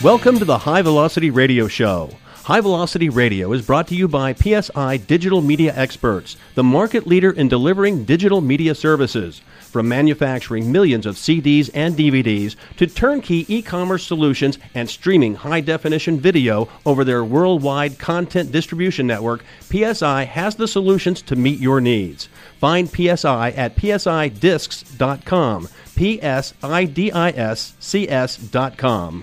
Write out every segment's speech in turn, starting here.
Welcome to the High Velocity Radio Show. High Velocity Radio is brought to you by PSI Digital Media Experts, the market leader in delivering digital media services. From manufacturing millions of CDs and DVDs to turnkey e-commerce solutions and streaming high-definition video over their worldwide content distribution network, PSI has the solutions to meet your needs. Find PSI at psidiscs.com, psidiscs.com.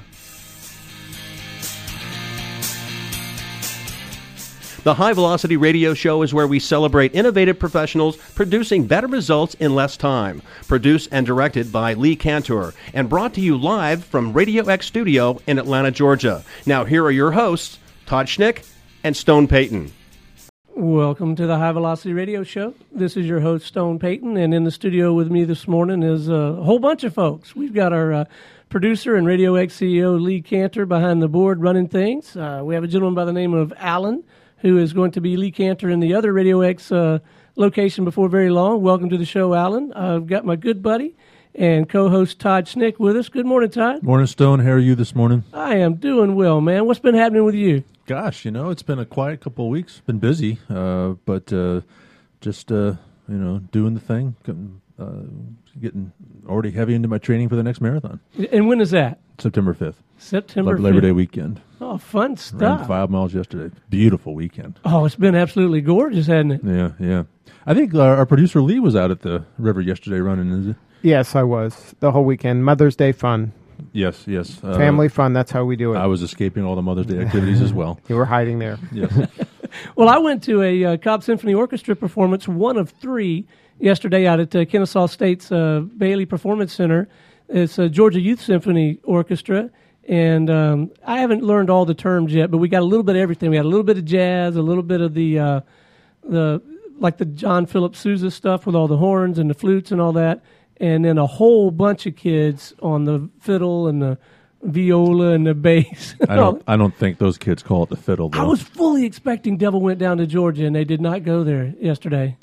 The High Velocity Radio Show is where we celebrate innovative professionals producing better results in less time. Produced and directed by Lee Cantor and brought to you live from Radio X Studio in Atlanta, Georgia. Now here are your hosts, Todd Schnick and Stone Payton. Welcome to the High Velocity Radio Show. This is your host, Stone Payton, and in the studio with me this morning is a whole bunch of folks. We've got our producer and Radio X CEO, Lee Cantor, behind the board running things. We have a gentleman by the name of Alan, who is going to be Lee Cantor in the other Radio X location before very long. Welcome to the show, Alan. I've got my good buddy and co-host Todd Schnick with us. Good morning, Todd. Morning, Stone. How are you this morning? I am doing well, man. What's been happening with you? Gosh, it's been a quiet couple of weeks. Been busy, but just doing the thing. Getting already heavy into my training for the next marathon. And when is that? September 5th. September 5th. Labor Day weekend. Oh, fun stuff. Ran 5 miles yesterday. Beautiful weekend. Oh, it's been absolutely gorgeous, hasn't it? Yeah. I think our producer Lee was out at the river yesterday running, is it? Yes, I was. The whole weekend. Mother's Day fun. Yes. Family fun, that's how we do it. I was escaping all the Mother's Day activities as well. You were hiding there. Yes. Well, I went to a Cobb Symphony Orchestra performance, one of three, yesterday out at Kennesaw State's Bailey Performance Center. It's a Georgia Youth Symphony Orchestra, and I haven't learned all the terms yet, but we got a little bit of everything. We had a little bit of jazz, a little bit of the John Philip Sousa stuff with all the horns and the flutes and all that, and then a whole bunch of kids on the fiddle and the viola and the bass. I don't think those kids call it the fiddle, though. I was fully expecting Devil Went Down to Georgia, and they did not go there yesterday.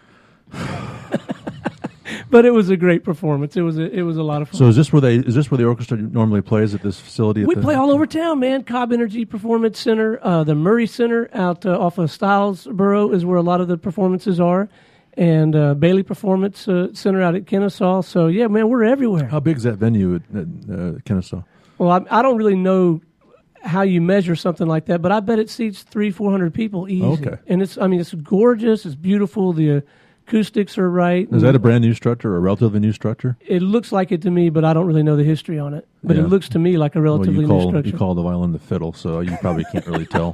But it was a great performance. It was a lot of fun. So is this where the orchestra normally plays at this facility? We play all over town, man. Cobb Energy Performance Center, the Murray Center out off of Stylesboro is where a lot of the performances are, and Bailey Performance Center out at Kennesaw. So yeah, man, we're everywhere. How big is that venue at Kennesaw? Well, I don't really know how you measure something like that, but I bet it seats 300-400 people easy. Okay. And it's gorgeous. It's beautiful. The acoustics are right. Is that a brand new structure or a relatively new structure? It looks like it to me, but I don't really know the history on it. But it looks to me like a relatively new structure. You call the violin the fiddle, so you probably can't really tell.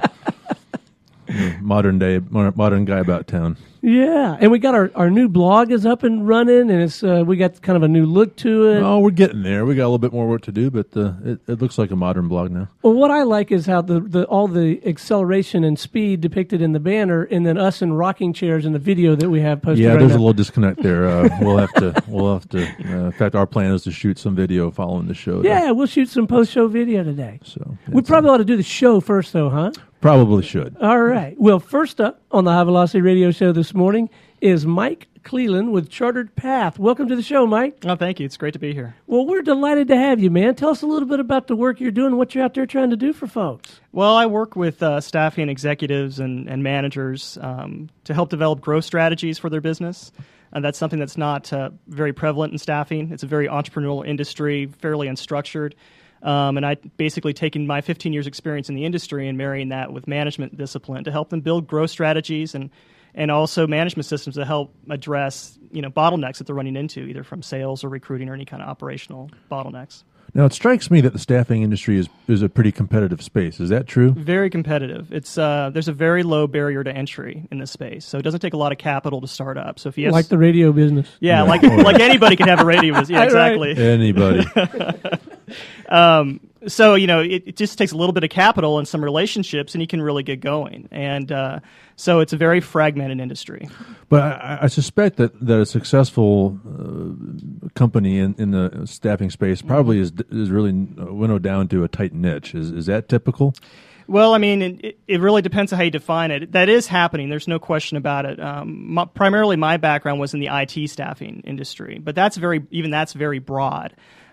Modern guy about town. Yeah, and we got our new blog is up and running, and it's we got kind of a new look to it. Oh, we're getting there. We got a little bit more work to do, but it looks like a modern blog now. Well, what I like is how all the acceleration and speed depicted in the banner, and then us in rocking chairs in the video that we have posted. Yeah, right there's now. a little disconnect there. We'll have to. In fact, our plan is to shoot some video following the show. Yeah, we'll shoot some post-show video today. So we probably ought to do the show first, though, huh? Probably should. All right. Well, first up on the High Velocity Radio Show this morning is Mike Cleland with Chartered Path. Welcome to the show, Mike. Oh, thank you. It's great to be here. Well, we're delighted to have you, man. Tell us a little bit about the work you're doing, what you're out there trying to do for folks. Well, I work with staffing executives and managers to help develop growth strategies for their business. And that's something that's not very prevalent in staffing. It's a very entrepreneurial industry, fairly unstructured. And I basically taken my 15 years experience in the industry and marrying that with management discipline to help them build growth strategies and also management systems to help address bottlenecks that they're running into, either from sales or recruiting or any kind of operational bottlenecks. Now, it strikes me that the staffing industry is a pretty competitive space. Is that true? Very competitive. It's there's a very low barrier to entry in this space, so it doesn't take a lot of capital to start up. So if you have like the radio business, like anybody can have a radio business. Yeah, exactly. Anybody. So it just takes a little bit of capital and some relationships, and you can really get going. And so it's a very fragmented industry. But I suspect that a successful company in the staffing space probably is really winnowed down to a tight niche. Is that typical? Well, I mean, it really depends on how you define it. That is happening. There's no question about it. Primarily, my background was in the IT staffing industry, but that's very broad.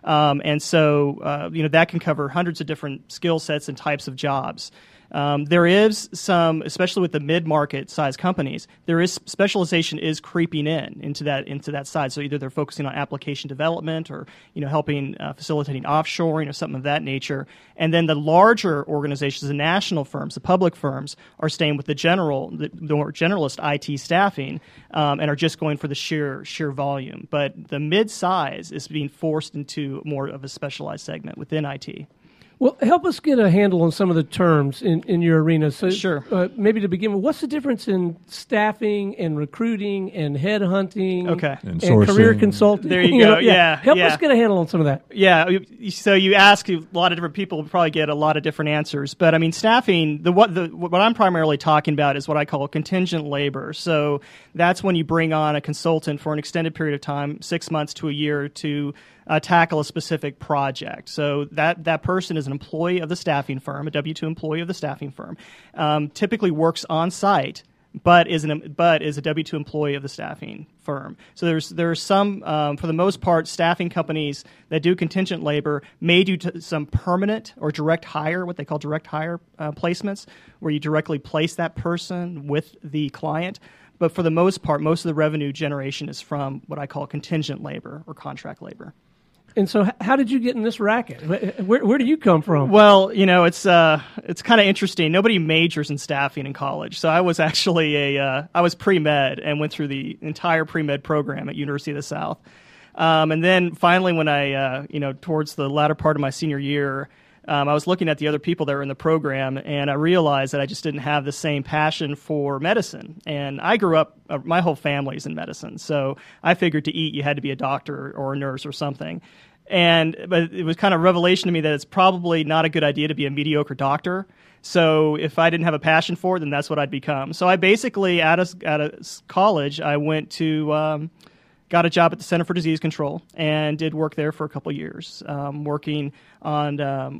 And so, that can cover hundreds of different skill sets and types of jobs. There is some, especially with the mid-market size companies, there is specialization is creeping into that side. So either they're focusing on application development or helping facilitating offshoring or something of that nature. And then the larger organizations, the national firms, the public firms, are staying with the more generalist IT staffing and are just going for the sheer volume. But the mid-size is being forced into more of a specialized segment within IT. Well, help us get a handle on some of the terms in your arena. So, sure. Maybe to begin with, what's the difference in staffing and recruiting and headhunting and career consulting? There you go. Help us get a handle on some of that. Yeah. So you ask a lot of different people, will probably get a lot of different answers. But I mean, staffing. What I'm primarily talking about is what I call contingent labor. So that's when you bring on a consultant for an extended period of time, 6 months to a year, to tackle a specific project. So that person is an employee of the staffing firm, a W-2 employee of the staffing firm, typically works on site, but is a W-2 employee of the staffing firm. So there's some, for the most part, staffing companies that do contingent labor may do some permanent or direct hire, what they call direct hire placements, where you directly place that person with the client. But for the most part, most of the revenue generation is from what I call contingent labor or contract labor. And so, how did you get in this racket? Where do you come from? Well, it's kind of interesting. Nobody majors in staffing in college, so I was actually I was pre-med and went through the entire pre-med program at University of the South. And then finally, when I towards the latter part of my senior year, I was looking at the other people that were in the program, and I realized that I just didn't have the same passion for medicine. And I grew up, my whole family's in medicine, so I figured to eat you had to be a doctor or a nurse or something. But it was kind of a revelation to me that it's probably not a good idea to be a mediocre doctor. So if I didn't have a passion for it, then that's what I'd become. So I basically, out of college, I went to got a job at the Center for Disease Control and did work there for a couple years, working on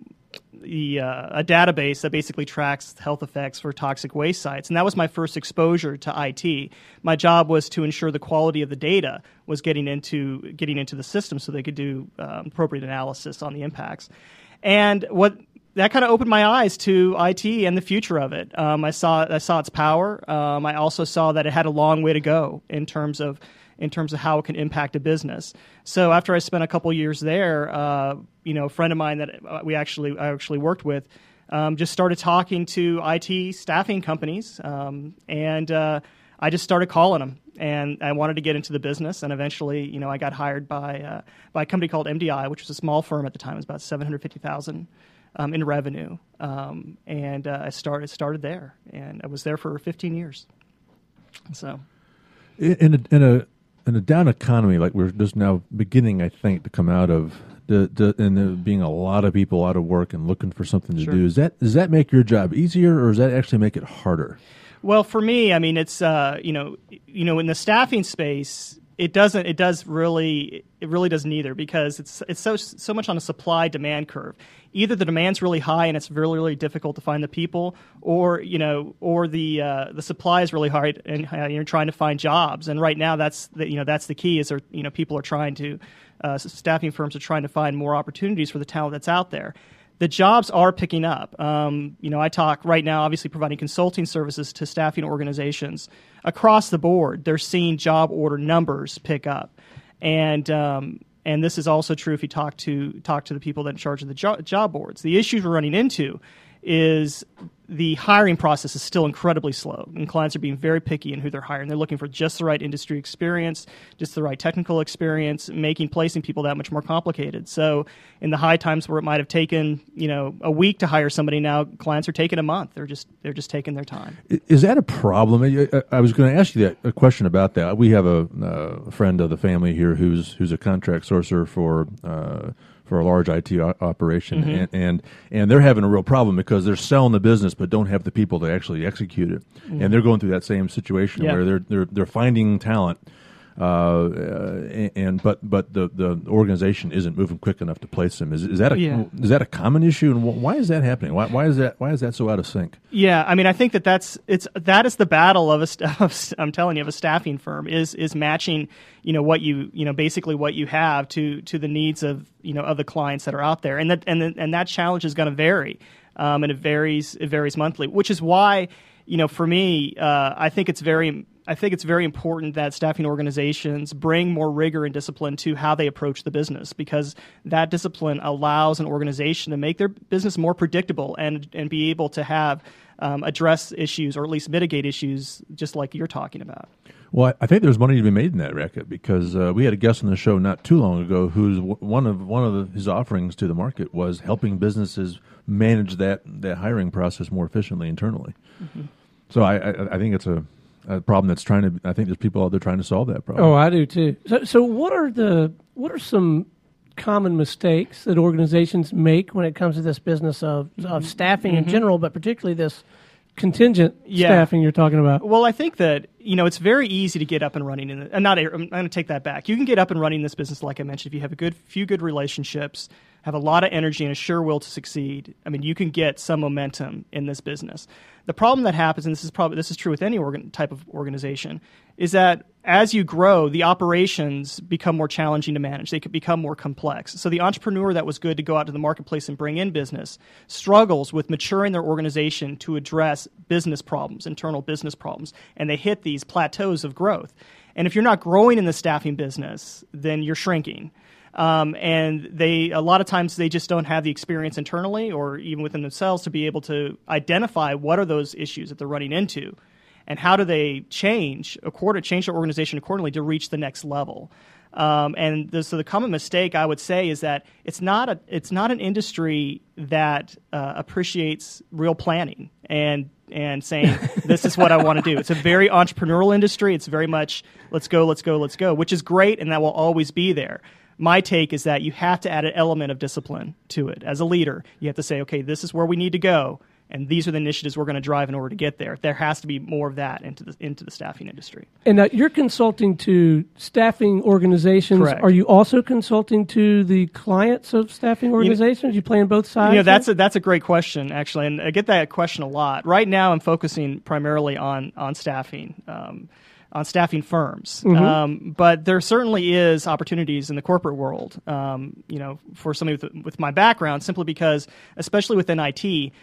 a database that basically tracks health effects for toxic waste sites. And that was my first exposure to IT. My job was to ensure the quality of the data was getting into the system so they could do appropriate analysis on the impacts. And that kind of opened my eyes to IT and the future of it. I saw its power. I also saw that it had a long way to go in terms of how it can impact a business. So after I spent a couple years there, a friend of mine that I actually worked with just started talking to IT staffing companies, and I just started calling them. And I wanted to get into the business, and eventually, I got hired by a company called MDI, which was a small firm at the time. It was about $750,000 in revenue, and I started there, and I was there for 15 years. So, in a down economy like we're just now beginning, I think, to come out of, and there being a lot of people out of work and looking for something to do, does that make your job easier, or does that actually make it harder? Well, for me, I mean, it's in the staffing space, it really doesn't either, because it's so much on a supply demand curve. Either the demand's really high and it's really, really difficult to find the people, or the supply is really hard and you're trying to find jobs. And right now that's the key is people are trying to staffing firms are trying to find more opportunities for the talent that's out there. The jobs are picking up. I talk right now, obviously providing consulting services to staffing organizations across the board. They're seeing job order numbers pick up, and this is also true if you talk to the people that are in charge of the job boards. The issues we're running into is the hiring process is still incredibly slow, and clients are being very picky in who they're hiring. They're looking for just the right industry experience, just the right technical experience, placing people that much more complicated. So in the high times where it might have taken a week to hire somebody, now clients are taking a month. They're just taking their time. Is that a problem? I was going to ask you a question about that. We have a friend of the family here who's a contract sourcer for a large IT operation, mm-hmm. and they're having a real problem because they're selling the business but don't have the people to actually execute it, mm-hmm. and they're going through that same situation where they're finding talent, But the organization isn't moving quick enough to place them. Is that a common issue, and why is that happening? Why is that so out of sync? Yeah, I mean, I think that is the battle of I'm telling you, of a staffing firm is matching, basically what you have to the needs of of the clients that are out there, and that challenge is going to vary, and it varies monthly, which is why for me, I think it's very important that staffing organizations bring more rigor and discipline to how they approach the business, because that discipline allows an organization to make their business more predictable and be able to have address issues, or at least mitigate issues, just like you're talking about. Well, I think there's money to be made in that racket, because we had a guest on the show not too long ago who's one of his offerings to the market was helping businesses manage that hiring process more efficiently internally. Mm-hmm. So I think it's a problem that's I think there's people out there trying to solve that problem. Oh, I do too. So what are some common mistakes that organizations make when it comes to this business of staffing in general, but particularly this contingent staffing you're talking about? Well, I think that it's very easy to get up and running I'm going to take that back. You can get up and running this business, like I mentioned, if you have a few good relationships, have a lot of energy and a sure will to succeed. I mean, you can get some momentum in this business. The problem that happens, and this is true with any type of organization, is that as you grow, the operations become more challenging to manage. They could become more complex. So the entrepreneur that was good to go out to the marketplace and bring in business struggles with maturing their organization to address business problems, internal business problems, and they hit these plateaus of growth. And if you're not growing in the staffing business, then you're shrinking. And a lot of times they just don't have the experience internally or even within themselves to be able to identify what are those issues that they're running into, and how do they change their organization accordingly to reach the next level. So the common mistake, I would say, is that it's not an industry that appreciates real planning and saying, this is what I want to do. It's a very entrepreneurial industry. It's very much let's go, which is great, and that will always be there. My take is that you have to add an element of discipline to it. As a leader, you have to say, okay, this is where we need to go, and these are the initiatives we're going to drive in order to get there. There has to be more of that into the staffing industry. And you're consulting to staffing organizations. Correct. Are you also consulting to the clients of staffing organizations? You play on both sides? That's a great question, actually, and I get that question a lot. Right now, I'm focusing primarily on staffing. On staffing firms. Mm-hmm. But there certainly is opportunities in the corporate world, for somebody with my background, simply because, especially within IT, it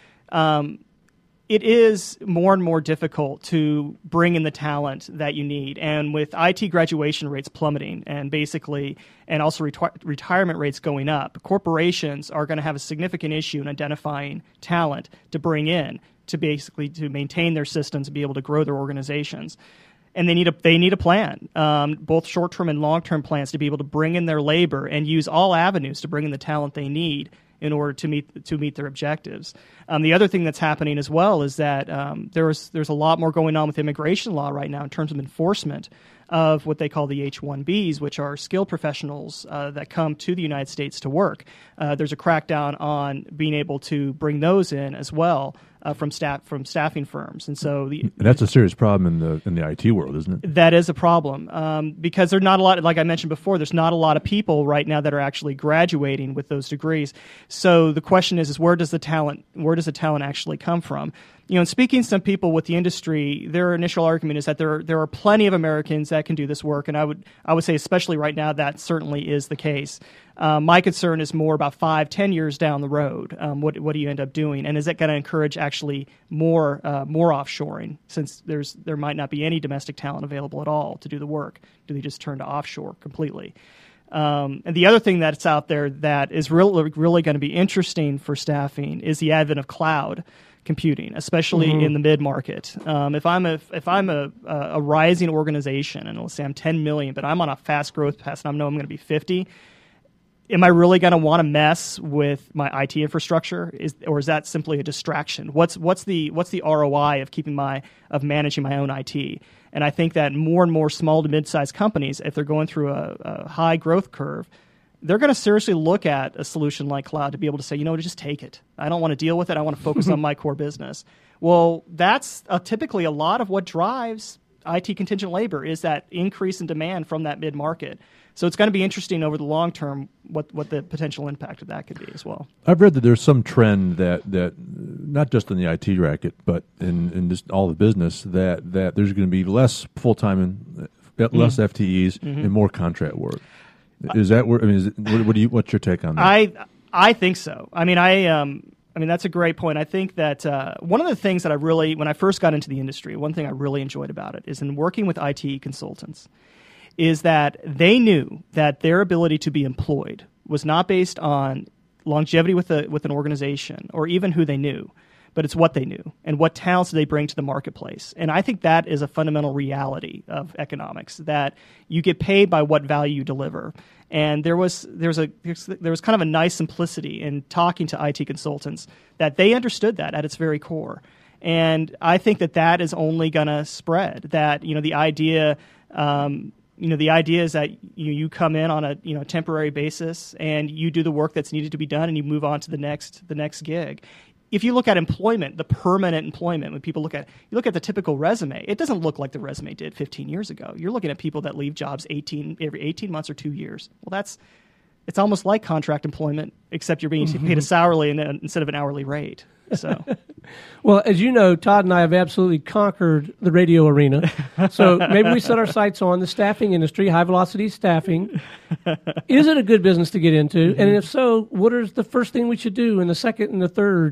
is more and more difficult to bring in the talent that you need. And with IT graduation rates plummeting and also retirement rates going up, corporations are going to have a significant issue in identifying talent to bring in to maintain their systems and be able to grow their organizations. And they need a plan, both short-term and long-term plans, to be able to bring in their labor and use all avenues to bring in the talent they need in order to meet their objectives. The other thing that's happening as well is that there's a lot more going on with immigration law right now in terms of enforcement of what they call the H-1Bs, which are skilled professionals that come to the United States to work. There's a crackdown on being able to bring those in as well. From staffing firms, and so that's a serious problem in the IT world, isn't it? That is a problem because there's not a lot. Like I mentioned before, there's not a lot of people right now that are actually graduating with those degrees. So the question is where does the talent actually come from? In speaking to some people with the industry, their initial argument is that there are plenty of Americans that can do this work, and I would say, especially right now, that certainly is the case. My concern is more about 5-10 years down the road. What do you end up doing, and is it going to encourage actually more offshoring, since there might not be any domestic talent available at all to do the work? Do they just turn to offshore completely? And the other thing that's out there that is really going to be interesting for staffing is the advent of cloud computing, especially in the mid-market. If I'm a rising organization, and let's say I'm 10 million, but I'm on a fast growth path, and I know I'm going to be 50, am I really going to want to mess with my IT infrastructure? Or is that simply a distraction? What's the ROI of managing my own IT? And I think that more and more small to mid-sized companies, if they're going through a high growth curve, they're going to seriously look at a solution like cloud to be able to say, just take it. I don't want to deal with it. I want to focus on my core business. Well, that's typically a lot of what drives IT contingent labor, is that increase in demand from that mid-market. So it's going to be interesting over the long term what the potential impact of that could be as well. I've read that there's some trend that not just in the IT racket, but in just all the business, that there's going to be less full-time and less FTEs and more contract work. Is that where? I mean, what's your take on that? I think so. I mean, that's a great point. I think that one of the things that when I first got into the industry, one thing I really enjoyed about it is in working with IT consultants, is that they knew that their ability to be employed was not based on longevity with an organization or even who they knew, but it's what they knew and what talents they bring to the marketplace. And I think that is a fundamental reality of economics, that you get paid by what value you deliver. And there was kind of a nice simplicity in talking to IT consultants that they understood that at its very core. And I think that is only going to spread. That the idea. The idea is that you come in on a temporary basis and you do the work that's needed to be done and you move on to the next gig. If you look at employment, the permanent employment, when people look at the typical resume, it doesn't look like the resume did 15 years ago. You're looking at people that leave jobs every 18 months or 2 years. Well, it's almost like contract employment, except you're being paid a salary instead of an hourly rate. So, well, as you know, Todd and I have absolutely conquered the radio arena. So maybe we set our sights on the staffing industry, high velocity staffing. Is it a good business to get into? And if so, what is the first thing we should do, and the second and the third?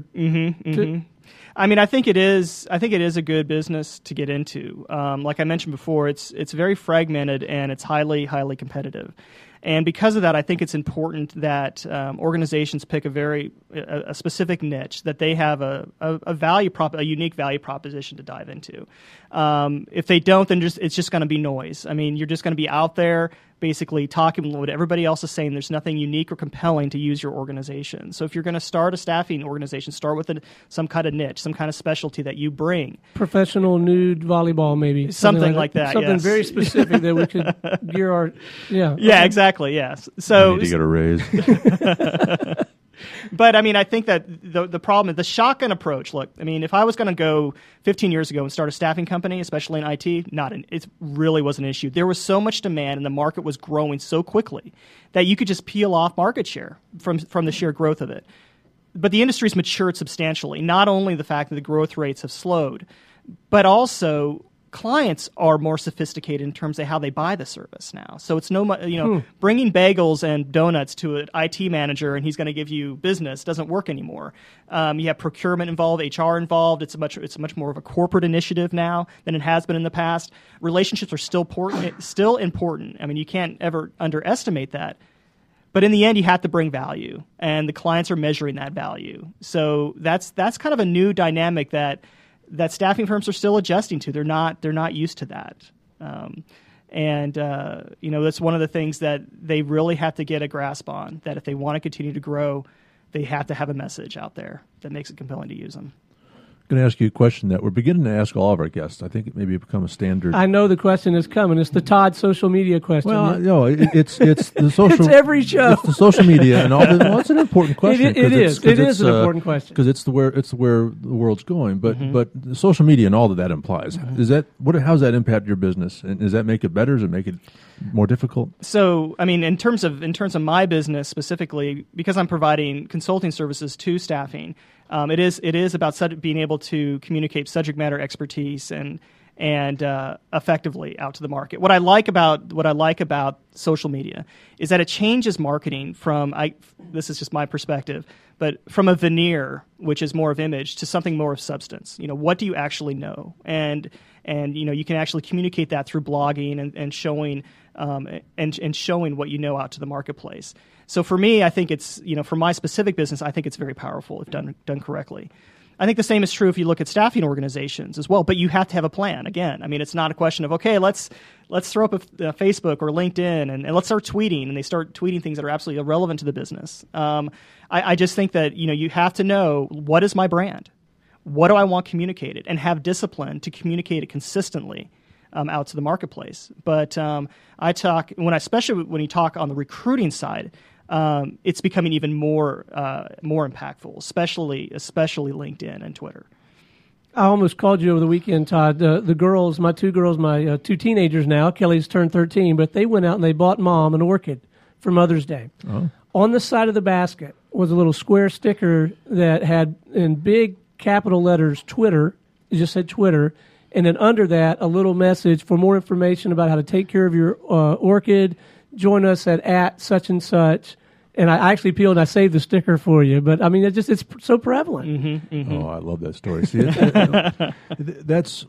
I mean, I think it is a good business to get into. Like I mentioned before, it's very fragmented and it's highly, highly competitive. And because of that, I think it's important that organizations pick a specific niche, that they have a unique value proposition to dive into. If they don't, then it's just going to be noise. I mean, you're just going to be out there basically talking what everybody else is saying. There's nothing unique or compelling to use your organization. So if you're going to start a staffing organization, start with some kind of niche, some kind of specialty that you bring. Professional nude volleyball, maybe. Something like that. Something yes. very specific that we could gear our... Yeah, exactly, yes. So I need to get a raise. But I mean, I think that the problem is the shotgun approach. Look, I mean, if I was going to go 15 years ago and start a staffing company, especially in IT, it really was an issue. There was so much demand and the market was growing so quickly that you could just peel off market share from the sheer growth of it. But the industry's matured substantially. Not only the fact that the growth rates have slowed, but also clients are more sophisticated in terms of how they buy the service now. So it's bringing bagels and donuts to an IT manager and he's going to give you business doesn't work anymore. You have procurement involved, HR involved. It's much more of a corporate initiative now than it has been in the past. Relationships are still important. I mean, you can't ever underestimate that. But in the end, you have to bring value, and the clients are measuring that value. So that's kind of a new dynamic that staffing firms are still adjusting to. They're not used to that. That's one of the things that they really have to get a grasp on, that if they want to continue to grow, they have to have a message out there that makes it compelling to use them. I'm going to ask you a question that we're beginning to ask all of our guests. I think it maybe become a standard. I know the question is coming. It's the Todd social media question. Well, no, it's the social. It's every show. It's the social media and all. It's an important question. It is an important question because it's where the world's going. But social media and all that implies. How does that impact your business? And does that make it better? Does it make it more difficult? So, I mean, in terms of my business specifically, because I'm providing consulting services to staffing. It is about being able to communicate subject matter expertise and effectively out to the market. What I like about social media is that it changes marketing from this is just my perspective, but from a veneer, which is more of image, to something more of substance. What do you actually know? And you can actually communicate that through blogging and showing and showing what you know out to the marketplace. So for me, I think it's, for my specific business, I think it's very powerful if done correctly. I think the same is true if you look at staffing organizations as well, but you have to have a plan. Again, I mean, it's not a question of, okay, let's throw up a Facebook or LinkedIn and let's start tweeting, and they start tweeting things that are absolutely irrelevant to the business. I just think that, you have to know, what is my brand? What do I want communicated? And have discipline to communicate it consistently out to the marketplace. But especially when you talk on the recruiting side, it's becoming even more impactful, especially LinkedIn and Twitter. I almost called you over the weekend, Todd. The girls, my two two teenagers now, Kelly's turned 13, but they went out and they bought Mom an orchid for Mother's Day. Oh. On the side of the basket was a little square sticker that had in big capital letters Twitter. It just said Twitter. And then under that, a little message for more information about how to take care of your orchid. Join us at such and such. And I actually peeled and I saved the sticker for you. But, I mean, it's so prevalent. Mm-hmm, mm-hmm. Oh, I love that story. See, that's...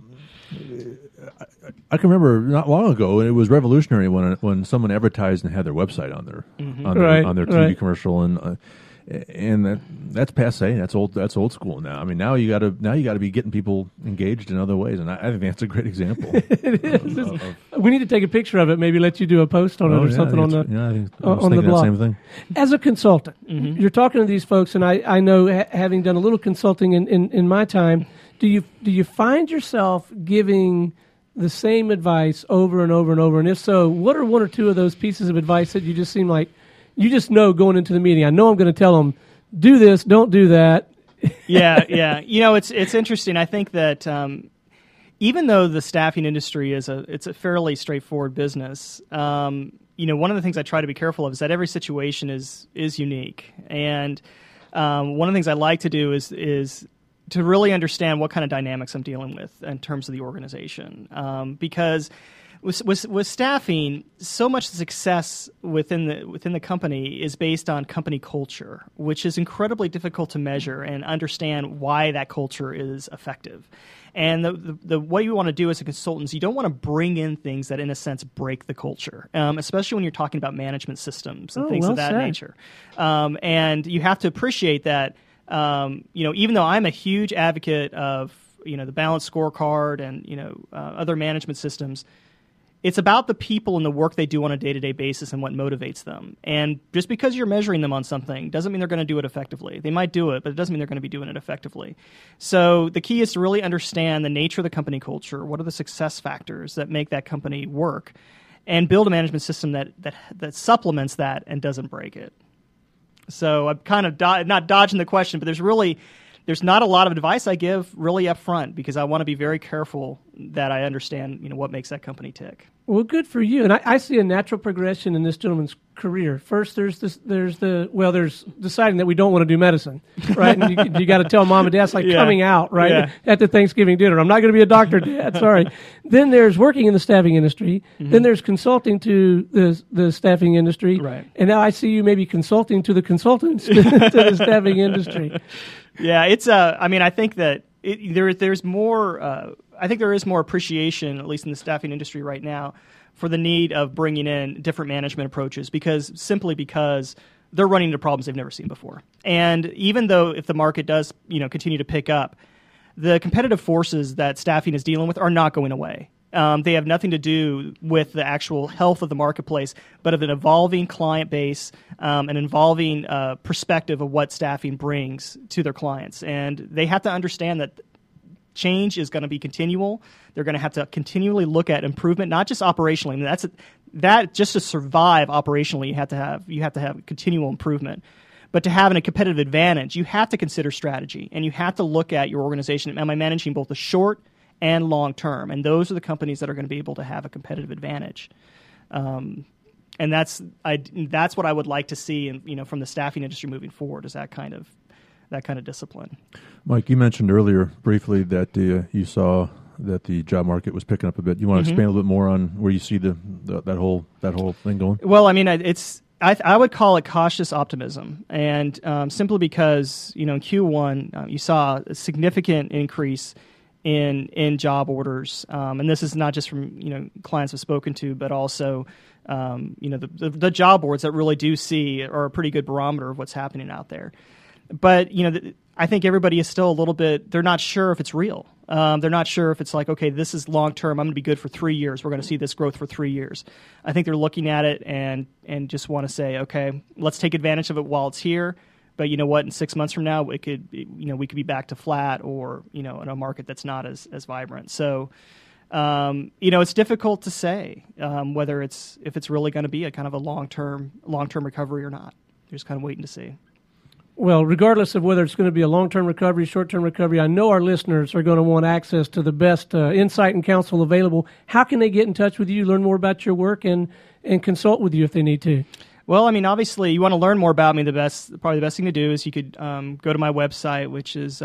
I can remember not long ago, it was revolutionary when someone advertised and had their website on their on their TV commercial, and that's passé. That's old school now. I mean, now you got to be getting people engaged in other ways, and I think that's a great example. It is. We need to take a picture of it. Maybe let you do a post on it or something on the on the blog. Same thing. As a consultant, you're talking to these folks, and I know having done a little consulting in my time. Do you find yourself giving the same advice over and over and over? And if so, what are one or two of those pieces of advice that you just seem like you just know going into the meeting? I know I'm going to tell them, do this, don't do that. Yeah. You know, it's interesting. I think that even though the staffing industry it's a fairly straightforward business, you know, one of the things I try to be careful of is that every situation is unique. And one of the things I like to do is to really understand what kind of dynamics I'm dealing with in terms of the organization. Because with staffing, so much success within the company is based on company culture, which is incredibly difficult to measure and understand why that culture is effective. And the what you want to do as a consultant is you don't want to bring in things that, in a sense, break the culture, especially when you're talking about management systems and things of that nature. And you have to appreciate that. You know, even though I'm a huge advocate of, you know, the balanced scorecard and, you know, other management systems, it's about the people and the work they do on a day-to-day basis and what motivates them. And just because you're measuring them on something doesn't mean they're going to do it effectively. They might do it, but it doesn't mean they're going to be doing it effectively. So the key is to really understand the nature of the company culture. What are the success factors that make that company work? And build a management system that supplements that and doesn't break it. So I'm kind of not dodging the question, but there's not a lot of advice I give really up front because I want to be very careful that I understand, you know, what makes that company tick. Well, good for you. And I see a natural progression in this gentleman's career. First, there's deciding that we don't want to do medicine, right? And you got to tell mom and dad, it's like coming out, right? At the Thanksgiving dinner. I'm not going to be a doctor, Dad. Sorry. Then there's working in the staffing industry. Mm-hmm. Then there's consulting to the staffing industry. Right. And now I see you maybe consulting to the consultants to the staffing industry. Yeah, it's. I mean, I think that there's more. I think there is more appreciation, at least in the staffing industry right now, for the need of bringing in different management approaches because they're running into problems they've never seen before. And even though if the market does, you know, continue to pick up, the competitive forces that staffing is dealing with are not going away. They have nothing to do with the actual health of the marketplace, but of an evolving client base, an evolving perspective of what staffing brings to their clients. And they have to understand that change is going to be continual. They're going to have to continually look at improvement, not just operationally. I mean, that just to survive operationally, you have to have continual improvement. But to have a competitive advantage, you have to consider strategy, and you have to look at your organization. Am I managing both the short and long term? And those are the companies that are going to be able to have a competitive advantage. And that's what I would like to see, in, you know, from the staffing industry moving forward, is that kind of discipline. Mike, you mentioned earlier briefly that you saw that the job market was picking up a bit. You want to expand a little bit more on where you see that whole thing going? Well, I mean, I would call it cautious optimism, and simply because, you know, in Q1 you saw a significant increase in job orders, and this is not just from, you know, clients I've spoken to, but also you know, the job boards that really do see are a pretty good barometer of what's happening out there. But, you know, I think everybody is still a little bit, they're not sure if it's real. They're not sure if it's like, okay, this is long term. I'm going to be good for 3 years. We're going to see this growth for 3 years. I think they're looking at it and just want to say, okay, let's take advantage of it while it's here. But you know what? In 6 months from now, we could be back to flat, or, you know, in a market that's not as vibrant. So, you know, it's difficult to say whether if it's really going to be a kind of a long term recovery or not. You're just kind of waiting to see. Well, regardless of whether it's going to be a long-term recovery, short-term recovery, I know our listeners are going to want access to the best insight and counsel available. How can they get in touch with you, learn more about your work, and consult with you if they need to? Well, I mean, obviously, you want to learn more about me. Probably the best thing to do is you could go to my website, which is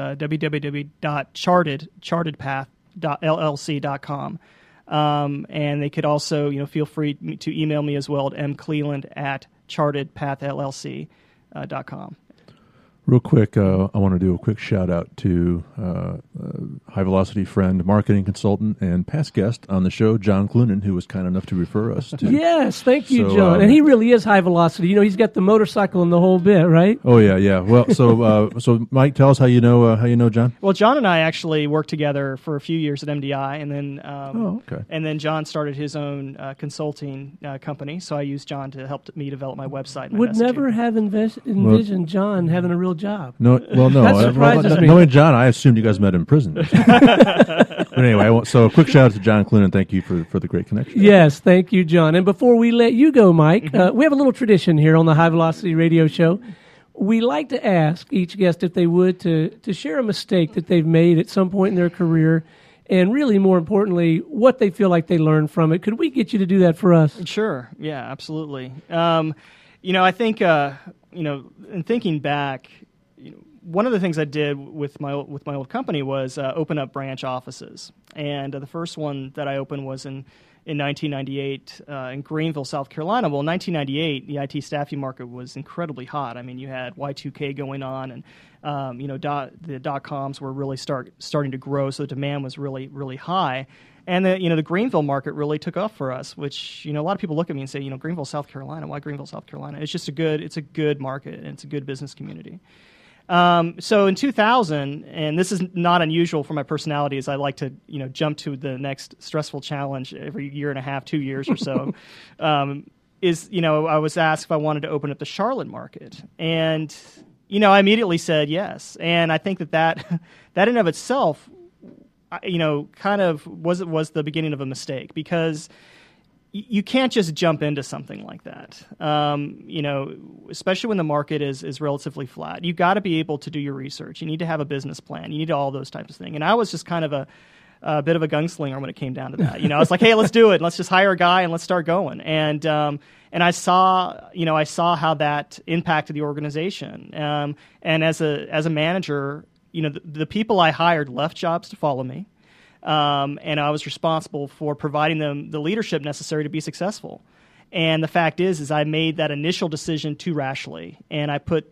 www.chartedpath.llc.com. And they could also, feel free to email me as well at mcleland@chartedpathllc.com. Real quick, I want to do a quick shout out to High Velocity friend, marketing consultant, and past guest on the show, John Clunan, who was kind enough to refer us to. Yes, thank you, John. And he really is high velocity. He's got the motorcycle and the whole bit, right? Oh yeah. Well, so Mike, tell us how you know John. Well, John and I actually worked together for a few years at MDI, and then okay. And then John started his own consulting company. So I used John to help me develop my website. And my Would messaging. never have envisioned John having a real job. No. That surprises me. Knowing John, I assumed you guys met in prison. But anyway, so a quick shout out to John Clunan. Thank you for the great connection. Yes, thank you, John. And before we let you go, Mike, we have a little tradition here on the High Velocity Radio Show. We like to ask each guest if they would to share a mistake that they've made at some point in their career, and really more importantly, what they feel like they learned from it. Could we get you to do that for us? Sure. Yeah, absolutely. I think in thinking back, one of the things I did with my old company was open up branch offices, and the first one that I opened was in 1998 in Greenville, South Carolina. Well, in 1998, the IT staffing market was incredibly hot. I mean, you had Y2K going on, and the .coms were really starting to grow, so the demand was really, really high. And the Greenville market really took off for us, which a lot of people look at me and say, Greenville, South Carolina. Why Greenville, South Carolina? It's just a good market, and it's a good business community. So in 2000, and this is not unusual for my personality, as I like to, jump to the next stressful challenge every year and a half, 2 years or so, I was asked if I wanted to open up the Charlotte market. And, I immediately said yes. And I think that in and of itself, kind of was the beginning of a mistake, because you can't just jump into something like that, especially when the market is relatively flat. You've got to be able to do your research. You need to have a business plan. You need all those types of things. And I was just kind of a bit of a gunslinger when it came down to that. I was like, hey, let's do it. Let's just hire a guy and let's start going. And I saw how that impacted the organization. And as a manager, the people I hired left jobs to follow me. And I was responsible for providing them the leadership necessary to be successful. And the fact is I made that initial decision too rashly, and I put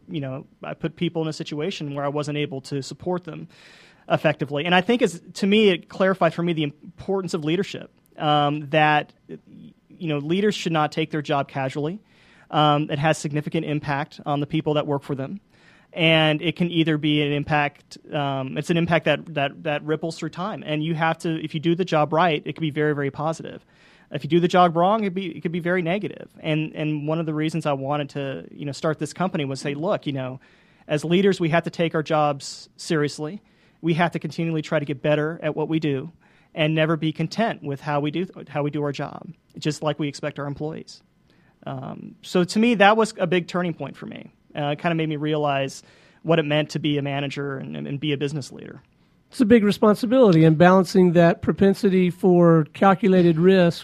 I put people in a situation where I wasn't able to support them effectively. And I think to me it clarified for me the importance of leadership. That leaders should not take their job casually. It has significant impact on the people that work for them. And it can either be an impact, it's an impact that ripples through time. And you have to, if you do the job right, it can be very, very positive. If you do the job wrong, it could be very negative. And one of the reasons I wanted to, start this company was say, look, as leaders, we have to take our jobs seriously. We have to continually try to get better at what we do, and never be content with how we do our job, just like we expect our employees. So to me, that was a big turning point for me. It kind of made me realize what it meant to be a manager and be a business leader. It's a big responsibility, and balancing that propensity for calculated risk.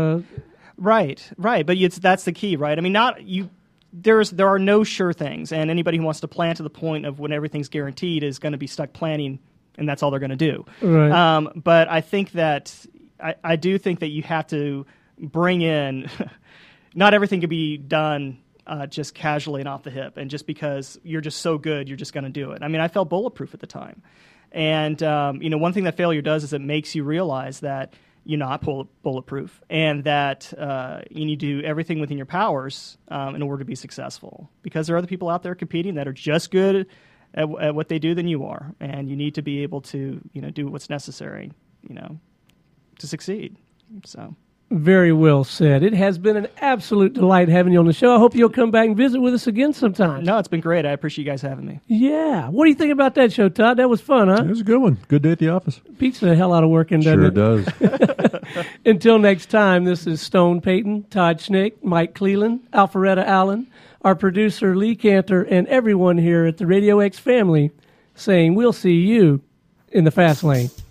Right. But that's the key, right? I mean, there are no sure things, and anybody who wants to plan to the point of when everything's guaranteed is going to be stuck planning, and that's all they're going to do. Right. But I think that I do think that you have to bring in. Not everything can be done just casually and off the hip, and just because you're just so good, you're just going to do it. I mean, I felt bulletproof at the time. And, one thing that failure does is it makes you realize that you're not bulletproof, and that you need to do everything within your powers in order to be successful. Because there are other people out there competing that are just good at what they do than you are, and you need to be able to, do what's necessary, to succeed. So. Very well said. It has been an absolute delight having you on the show. I hope you'll come back and visit with us again sometime. No, it's been great. I appreciate you guys having me. Yeah. What do you think about that show, Todd? That was fun, huh? It was a good one. Good day at the office. Beats the hell out of working, doesn't Sure it? does. Until next time, this is Stone Payton, Todd Schnick, Mike Cleland, Alpharetta Allen, our producer Lee Cantor, and everyone here at the Radio X family saying we'll see you in the fast lane.